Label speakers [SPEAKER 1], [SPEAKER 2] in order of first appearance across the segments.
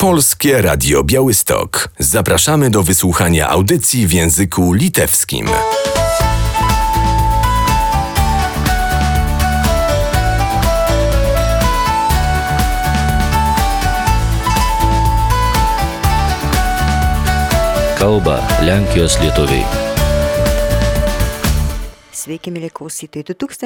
[SPEAKER 1] Polskie Radio Białystok. Zapraszamy do wysłuchania audycji w języku litewskim.
[SPEAKER 2] Kalba Lenkijos lietuviai.
[SPEAKER 3] Sveiki, mėly klausytojai.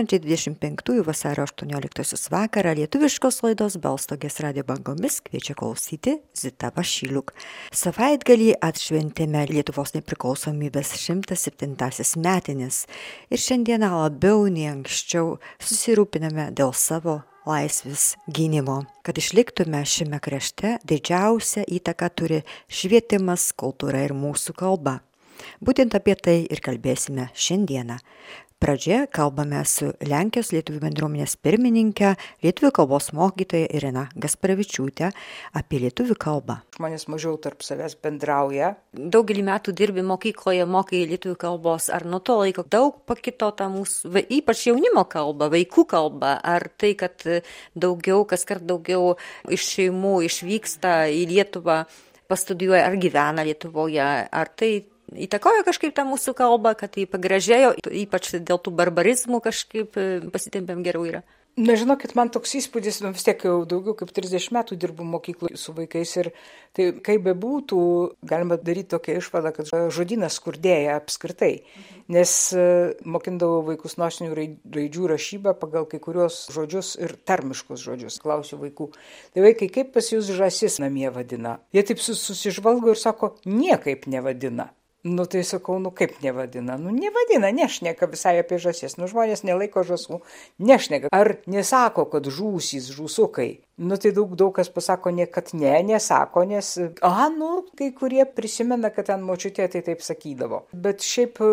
[SPEAKER 3] 2025 vasario 18 vakarą lietuviškos laidos Balstogės radijo bangomis kviečia klausyti Zita Vašyliuk. Savaitgalį atšventėme Lietuvos nepriklausomybės 107 metines ir šiandieną labiau nei anksčiau susirūpiname dėl savo laisvės gynimo. Kad išliktume šiame krašte, didžiausią įtaką turi švietimas, kultūra ir mūsų kalba. Būtent apie tai ir kalbėsime šiandieną. Pradžioje kalbame su Lenkijos lietuvių bendruomenės pirmininke, lietuvių kalbos mokytoja Irena Gasparavičiūtė apie lietuvių kalbą.
[SPEAKER 4] Žmonės mažiau tarp savęs bendrauja.
[SPEAKER 3] Daugelį metų dirbi mokykloje, mokai lietuvių kalbos. Ar nuo to laiko daug pakito ta mūsų, ypač jaunimo kalba, vaikų kalba? Ar tai, kad kaskart daugiau iš šeimų išvyksta į Lietuvą, pastudijuoja ar gyvena Lietuvoje? Ar tai įtakojo kažkaip tą mūsų kalbą, kad tai pagražėjo, ypač dėl tų barbarizmų kažkaip pasitempėm geriau yra?
[SPEAKER 4] Nežinokit, man toks įspūdis, vis tiek jau daugiau kaip 30 metų dirbu mokykloje su vaikais ir tai kaip bebūtų, galima daryti tokią išvadą, kad žodynas skurdėja apskritai, nes mokindavau vaikus nosinių raidžių rašybą pagal kai kurios žodžius ir tarmiškus žodžius. Klausiu vaikų, tai vaikai, kaip pas jūs žąsis namie vadina? Jie taip susižvalgo ir sako, niekaip nevadina. Tai sakau, kaip nevadina? Nevadina, nešneka visai apie žąsis. Žmonės nelaiko žąsų, nešneka. Ar nesako, kad žūsys, žūsukai? Tai daug kas pasako, kad nesako, nes, kai kurie prisimena, kad ten močiutė tai taip sakydavo. Bet šiaip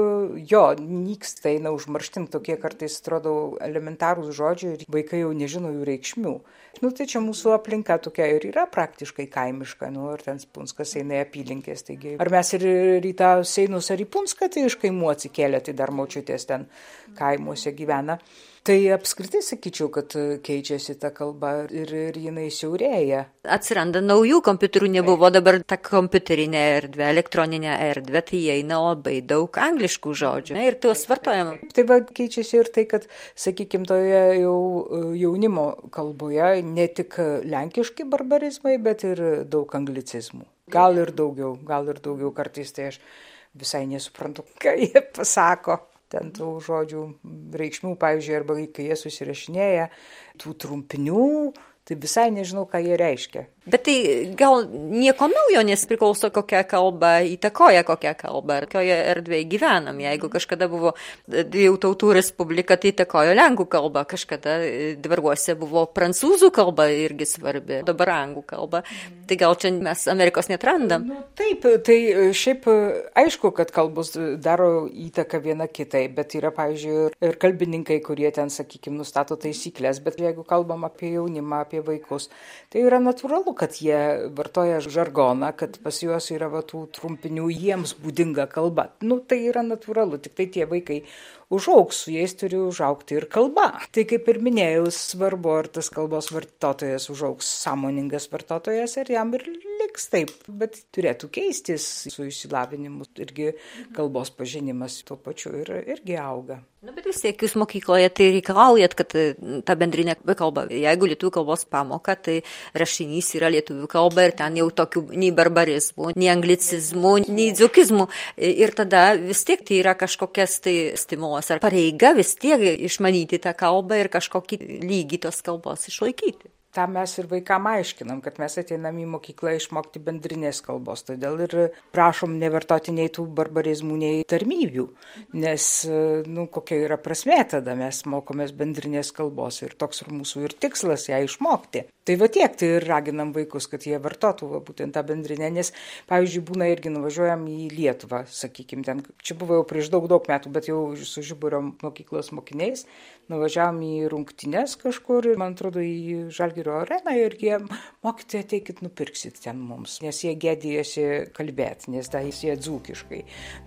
[SPEAKER 4] nyksta, eina užmarštin tokie kartais, atrodo, elementarūs žodžiai ir vaikai jau nežino jų reikšmių. Tai čia mūsų aplinka tokia ir yra praktiškai kaimiška, ir ten Punskas eina į apylinkės, taigi. Ar mes ir rytą Seinus ar į Punską, tai iš kaimų atsikėlė, tai dar močiutės ten kaimuose gyvena. Tai apskritai sakyčiau, kad keičiasi ta kalba ir jinai siaurėja.
[SPEAKER 3] Atsiranda naujų kompiuterių, nebuvo dabar ta kompiuterinė erdvė, elektroninė erdvė, tai įeina labai daug angliškų žodžių ir tuos vartojam.
[SPEAKER 4] Tai keičiasi ir tai, kad, sakykime, toje jau jaunimo kalboje ne tik lenkiški barbarizmai, bet ir daug anglicizmų. Gal ir daugiau kartais, tai aš visai nesuprantu, ką jie pasako. Ten tų žodžių reikšmių, pavyzdžiui, arba kai jie susirašinėja, tų trumpinių, tai visai nežinau, ką jie reiškia.
[SPEAKER 3] Bet tai gal nieko naujo, nes priklauso kokią kalbą, įtakoja kokią kalbą, ar kokioje erdvėje gyvenam. Jeigu kažkada buvo jau tautų respublika, tai įtakojo lenkų kalbą, kažkada dvarguose buvo prancūzų kalba irgi svarbi, dabar anglų kalba. Tai gal čia mes Amerikos netrandam?
[SPEAKER 4] Taip, tai šiaip aišku, kad kalbos daro įtaką viena kitai, bet yra, pavyzdžiui, ir kalbininkai, kurie ten, sakykime, nustato taisyklės, bet jeigu kalbam apie jaunimą, apie vaikus, tai yra natūralu, kad jie vartoja žargoną, kad pas juos yra tų trumpinių jiems būdinga kalba. Tai yra natūralu, tik tai tie vaikai užaugs, su jais turi užaugti ir kalba. Tai kaip ir minėjau, svarbu, ar tas kalbos vartotojas užaugs sąmoningas vartotojas ir jam ir liks taip, bet turėtų keistis su išsilavinimu, irgi kalbos pažinimas tuo pačiu irgi auga.
[SPEAKER 3] Bet vis tiek jūs mokykloje tai reikalaujat, kad ta bendrinė kalba, jeigu lietuvių kalbos pamoka, tai rašinys yra lietuvių kalba ir ten jau tokių nei barbarizmų, nei anglicizmų, nei dzukizmų. Ir tada vis tiek tai yra kažkokias tai stimulas ar pareiga vis tiek išmanyti tą kalbą ir kažkokį lygį tos kalbos išlaikyti.
[SPEAKER 4] tą mes ir vaikam aiškinam, kad mes ateinam į mokyklą išmokti bendrinės kalbos, todėl ir prašom nevartoti nei tų barbarizmų, nei tarmybių, nes, kokia yra prasmė tada, mes mokomės bendrinės kalbos ir toks ir mūsų ir tikslas ją išmokti. Tai va tiek, tai ir raginam vaikus, kad jie vartotų būtent tą bendrinę, nes, pavyzdžiui, būna irgi nuvažiuojam į Lietuvą, sakykime, ten, čia buvo jau prieš daug metų, bet jau su Žiburio mokyklos mokiniais, nuvažiavom į rungtynes kažkur ir, man atrodo, į Žalgirio areną ir jie, mokytojai, ateikit, nupirksit ten mums, nes jie gėdijasi kalbėti, nes tai jie dzūkiškai.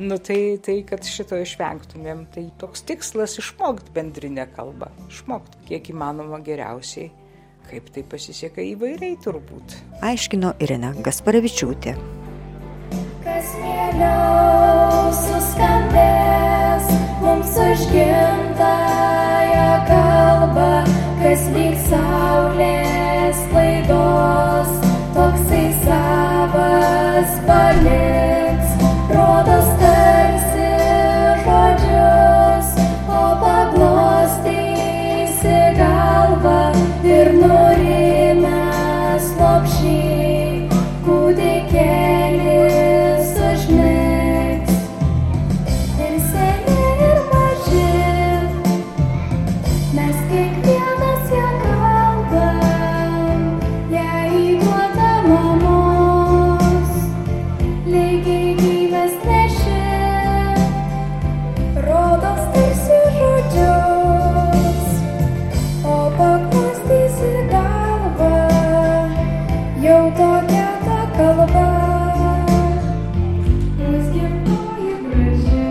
[SPEAKER 4] Tai kad šito išvengtumėm, tai toks tikslas išmokti bendrinę kalbą, išmokti kiek įmanoma geriausiai. kaip tai pasiseka įvairiai turbūt.
[SPEAKER 3] Aiškino Irena Gasparavičiūtė.
[SPEAKER 5] Kas mieliau suskambės mums už gimtąją kalbą, kas lyg saulės laidos, toksai savas paliks, rodos tarsi žodžius, o paglostysi galvą ir nurimęs lopšy kūdikėlis užmigs. Ir seni ir maži, mes kiekvienas ją kalbam, ją įduoda mamos, lygiai gyvas neši, rodos tarsi žodžius, o paglostysi galvą, jau tokia ta kalba, mus gimtoji graži.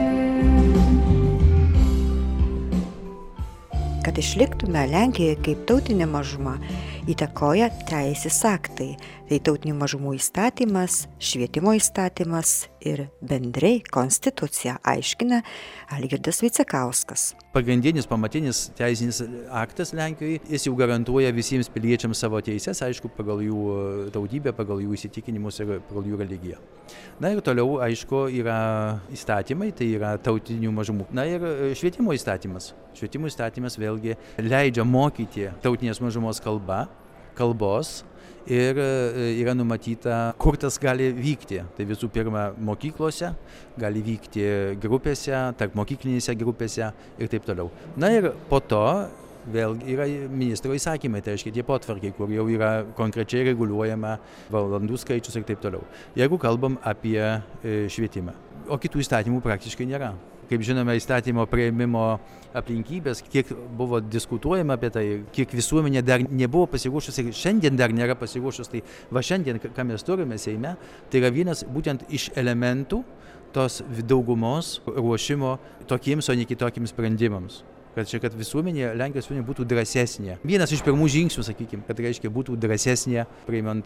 [SPEAKER 3] Kad išliktume Lenkijoje kaip tautinė mažuma, įtakoja teisės aktai. Tai tautinių mažumų įstatymas, švietimo įstatymas ir bendrai konstitucija, aiškina Algirdas Vaicekauskas.
[SPEAKER 6] Pagrindinis, pamatinis teisinis aktas Lenkijoje, jis jau garantuoja visiems piliečiams savo teises, aišku, pagal jų tautybę, pagal jų įsitikinimus ir pagal jų religiją. Na ir toliau, aišku, yra įstatymai, tai yra tautinių mažumų. Na ir švietimo įstatymas. Švietimo įstatymas vėlgi leidžia mokyti tautinės mažumos kalbos ir yra numatyta, kur tas gali vykti. Tai visų pirma mokyklose, gali vykti grupėse, tarp mokyklinėse grupėse ir taip toliau. Na ir po to vėlgi yra ministro įsakymai, tai reiškia tie potvarkiai, kur jau yra konkrečiai reguliuojama valandų skaičius ir taip toliau. Jeigu kalbam apie švietimą, o kitų įstatymų praktiškai nėra. Kaip žinome, įstatymo priėmimo aplinkybės, kiek buvo diskutuojama apie tai, kiek visuomenė dar nebuvo pasiruošus ir šiandien dar nėra pasiruošus, tai va šiandien, ką mes turime Seime, tai yra vienas būtent iš elementų tos daugumos ruošimo tokiems, o ne kitokiems sprendimams. Kad visuomenė, Lenkijos visuomenė būtų drąsesnė. Vienas iš pirmų žingsnių, sakykime, kad reiškia būtų drąsesnė, priimant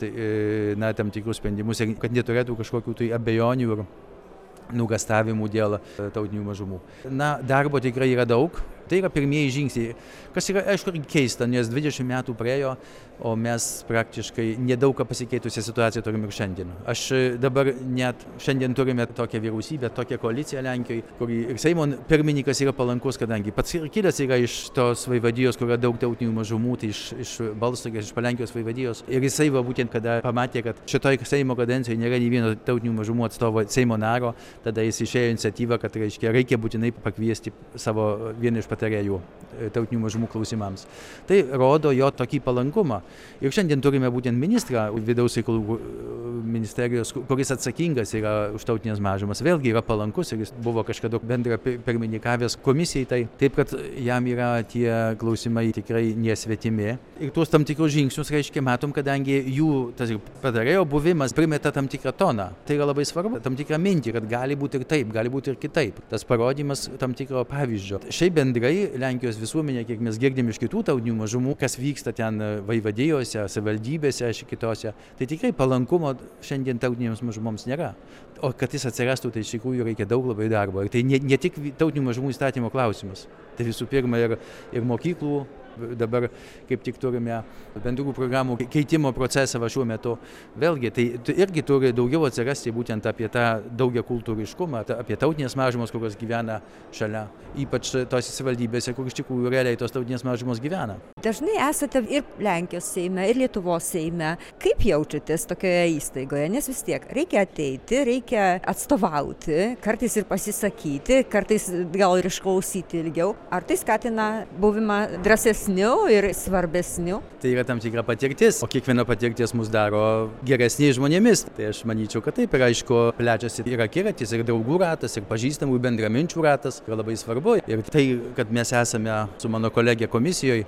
[SPEAKER 6] tam tikrus sprendimus ir kad neturėtų kažkokių tai abejonių ir nugastavimų dėl tautinių mažumų. Na, darbo tikrai yra daug. Tai yra pirmieji žingsniai, kas yra, aišku, keista, nes 20 metų praėjo, o mes praktiškai nedaug ką pasikeitusią situaciją turime ir šiandien. Aš dabar net šiandien turime tokią vyriausybę, tokią koaliciją Lenkijoje, kur ir Seimo pirmininkas yra palankus, kadangi pats kilęs yra iš tos vaivadijos, kur yra daug tautinių mažumų, tai iš Balstogės, iš Palenkijos vaivadijos. Ir jisai va būtent, kada pamatė, kad šitoj Seimo kadencijoje nėra nei vieno tautinių mažumų atstovo Seimo naro, tada jis išėjo iniciatyvą, kad reikia būtinai pakviesti savo vieną iš patarėjų tautinių mažumų klausimams. Tai rodo jo tokį palankumą. Ir šiandien turime būtent ministrą vidaus reikalų ministerijos, kuris atsakingas yra už tautinės mažumas. Vėlgi yra palankus ir jis buvo kažkada bendra pirmininkavęs komisijai, tai taip, kad jam yra tie klausimai tikrai nesvetimi. Ir tuos tam tikrus žingsnius, reiškia, matom, kadangi jų patarėjo buvimas primeta tam tikrą toną. Tai yra labai svarbu, tam tikrą mintį, kad gali būti ir taip, gali būti ir kitaip. Tas parodymas tam tikro pavyzdžio. Šiaip bendrai Lenkijos visuomenė, kiek mes girdim iš kitų tautinių mažumų, kas vyksta ten vaivadijose, savivaldybėse, kitose, tai tikrai palankumo šiandien tautinėms mažumoms nėra. O kad jis atsirastų, tai iš tikrųjų reikia daug labai darbo. Ir tai ne tik tautinių mažumų įstatymo klausimas. Tai visų pirma ir mokyklų. Dabar kaip tik turime bendrų programų keitimo procesą šiuo metu. Vėlgi, tai irgi turi daugiau atsirasti būtent apie tą daugiakultūriškumą, apie tautinės mažumos, kurios gyvena šalia, ypač tose savivaldybėse, kur iš tikrųjų realiai tos tautinės mažumos gyvena.
[SPEAKER 3] Dažnai esate ir Lenkijos Seime, ir Lietuvos Seime. Kaip jaučiatės tokioje įstaigoje? Nes vis tiek reikia ateiti, reikia atstovauti, kartais ir pasisakyti, kartais gal ir išklausyti ilgiau. Ar tai skatina buvimą drąsesniu ir svarbesniu?
[SPEAKER 6] Tai yra tam tikra patirtis, o kiekviena patirtis mus daro geresniais žmonėmis. Tai aš manyčiau, kad taip, ir aišku, plečiasi ir akiratis, ir draugų ratas, ir pažįstamų bendraminčių ratas yra labai svarbu. Ir tai, kad mes esame su mano kolegė komisijoje, tai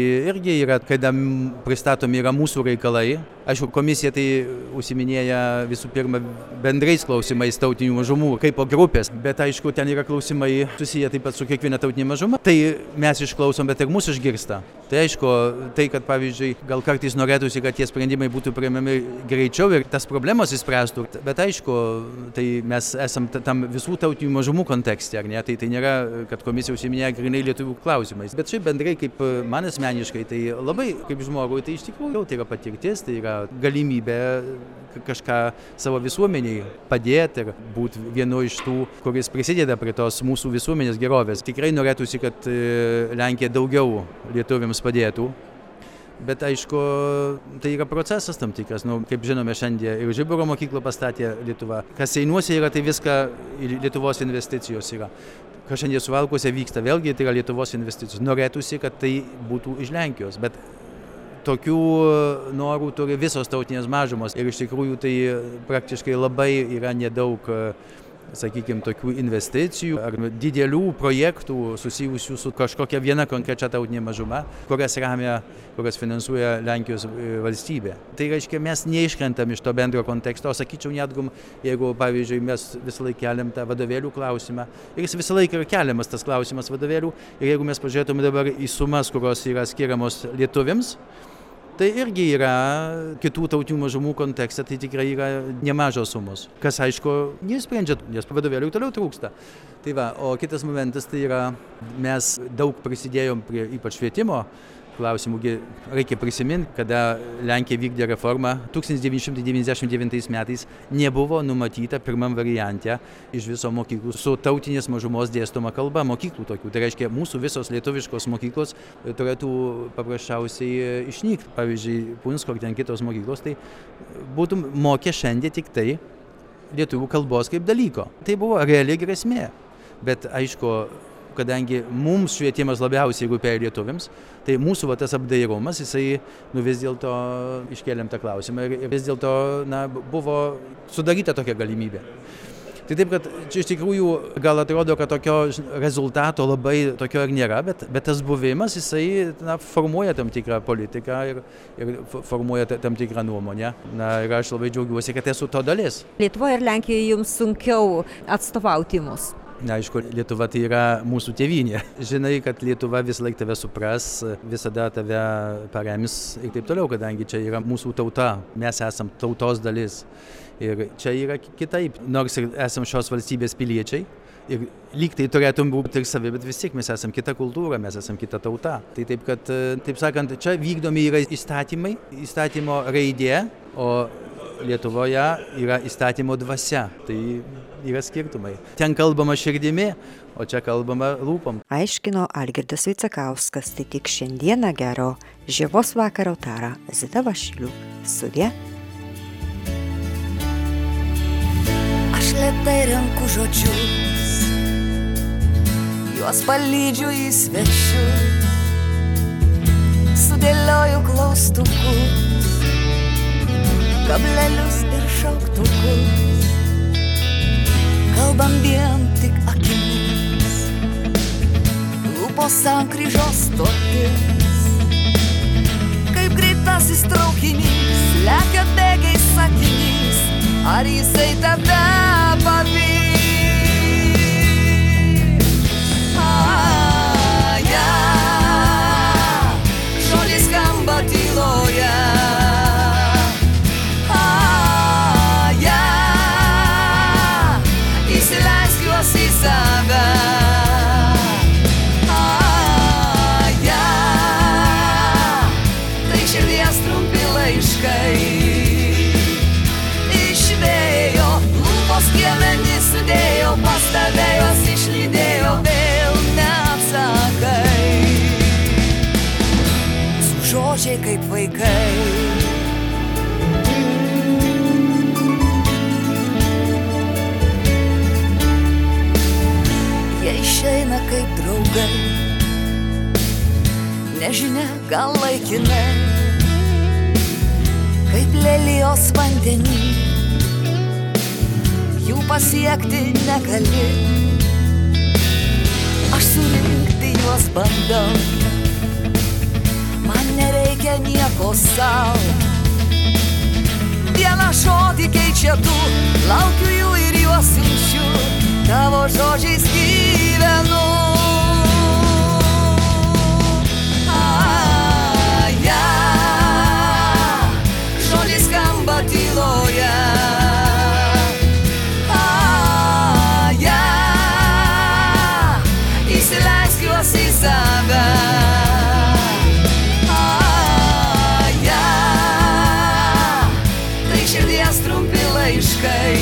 [SPEAKER 6] irgi yra, kada pristatomi yra mūsų reikalai. Aišku, komisija tai užsiminėja visų pirma bendrais klausimais tautinių mažumų, kaip po grupės, bet aišku, ten yra klausimai susiję taip pat su kiekviena tautinė mažuma. Tai mes išklausom, bet ir mūsų išgirsta. Tai aišku, tai, kad pavyzdžiui, gal kartais norėtųsi, kad tie sprendimai būtų priimami greičiau ir tas problemos įspręstų, bet aišku, tai mes esam tam visų tautinių mažumų kontekste, ar ne? Tai nėra, kad komisija užsiminėja grynai lietuvių klausimais. Bet šiaip bendrai, kaip man asmeniškai, tai labai kaip žmogui, tai iš tikrųjų tai yra patirtis, tai yra galimybė kažką savo visuomeniai padėti ir būti vienu iš tų, kuris prisideda prie tos mūsų visuomenės gerovės. Tikrai norėtųsi, kad Lenkija daugiau lietuviams padėtų. Bet aišku, tai yra procesas tam tikras. Kaip žinome, šiandien ir Žiburo mokyklą pastatė Lietuva. Kas Seinuose yra, tai viską Lietuvos investicijos yra. Kas šiandien Suvalkuose vyksta, vėlgi tai yra Lietuvos investicijos. Norėtųsi, kad tai būtų iš Lenkijos. Bet tokių norų turi visos tautinės mažumos ir iš tikrųjų tai praktiškai labai yra nedaug, sakykime, tokių investicijų ar didelių projektų susijusių su kažkokia viena konkrečia tautinė mažuma, kurias remia, kurias finansuoja Lenkijos valstybė. Tai reiškia, mes neiškrentam iš to bendro konteksto, sakyčiau, netgi, jeigu, pavyzdžiui, mes visą laiką keliam tą vadovėlių klausimą, ir jis visą laiką yra keliamas tas klausimas vadovėlių, ir jeigu mes pažiūrėtume dabar į sumas, kurios yra skiriamos lietuviams, tai irgi yra kitų tautinių mažumų kontekste, tai tikrai yra nemažos sumos. Kas aišku, nesprendžia, nes vadovėlių toliau trūksta. Tai va, o kitas momentas tai yra, mes daug prisidėjom prie ypač švietimo klausimų. Reikia prisiminti, kada Lenkija vykdė reformą, 1999 metais nebuvo numatyta pirmam variante iš viso mokyklų su tautinės mažumos dėstoma kalba mokyklų tokių. Tai reiškia, mūsų visos lietuviškos mokyklos turėtų paprasčiausiai išnykti. Pavyzdžiui, Punsko ar ten kitos mokyklos, tai būtų mokę šiandien tik tai lietuvių kalbos kaip dalyko. Tai buvo reali grėsmė. Bet aišku, kadangi mums švietimas labiausiai rūpėjo lietuviams, tai mūsų tas apdairumas, jisai vis dėlto iškėlėm tą klausimą ir vis dėlto buvo sudaryta tokia galimybė. Tai taip, kad čia iš tikrųjų gal atrodo, kad tokio rezultato labai tokio ir nėra, bet tas buvimas, jisai formuoja tam tikrą politiką ir formuoja tam tikrą nuomonę. Ir aš labai džiaugiuosi, kad esu to dalis.
[SPEAKER 3] Lietuvoje ir Lenkijoje jums sunkiau atstovauti mus?
[SPEAKER 6] Aišku, Lietuva tai yra mūsų tėvynė. Žinai, kad Lietuva visą laiką tave supras, visada tave parems ir taip toliau, kadangi čia yra mūsų tauta, mes esam tautos dalis. Ir čia yra kitaip, nors ir esam šios valstybės piliečiai. Ir lyg tai turėtum būti ir savi, bet vis tiek mes esam kita kultūra, mes esam kita tauta. Tai taip, kad, taip sakant, čia vykdomi yra įstatymai, įstatymo raidė, o Lietuvoje yra įstatymo dvasia. Tai yra skirtumai. Ten kalbama širdimi, o čia kalbama lūpom.
[SPEAKER 3] Aiškino Algirdas Vaicekauskas. Tai tik šiandieną gero žiemos vakaro tara Zita Vašiliuk. Sudie.
[SPEAKER 7] Aš lėtai renku žodžius, juos palydžiu į svečius, sudėlioju klaustukus, kablelius ir šauktukus, kalbam vien tik akimis, lūpos sankryžos stotis, kaip greitasis traukinys, lekia bėgiais sakinys, ar jisai tave pavys? Žodžiai skamba tyloje. Įsileisk juos į save. Tai širdies trumpi laiškai. Iš vėjo lūpos piemenys sudėjo, pas tave juos išlydėjo, vėl neatsakai. Su žodžiai kaip vaikai. Išeina kaip draugai, nežinia, gal laikinai, kaip lelijos vandenį, jų pasiekti negali. Aš surinkti juos bandau, man nereikia nieko sau. Vieną žodį keičia du, laukiu jų ir juos siunčiu, tavo žodžiais gyvenu. Žodžiai skamba tyloje. Įsileisk juos į save. Tai širdies trumpi laiškai.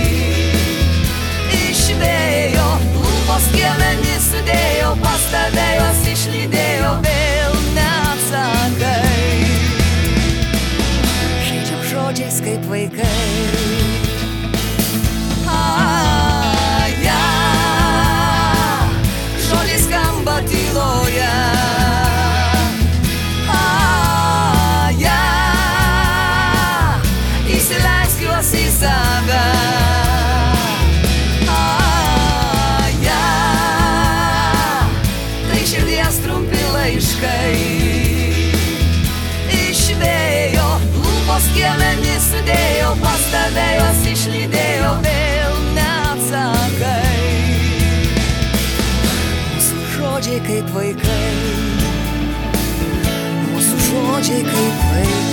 [SPEAKER 7] Iš vėjo lūpos skiemenį sudėjo, pas tave juos išlydėjo, vėl neatsakai. Žaidžiam žodžiais kaip vaikai. Žodžiai skamba tyloje. Įsileisk juos į save. Tai širdies trumpi laiškai. Iš vėjo lūpos skiemenį sudėjo, pas tave juos išlydėjo, vėl neatsakai. Mūsų žodžiai kaip vaikai. Mūsų žodžiai kaip vaikai.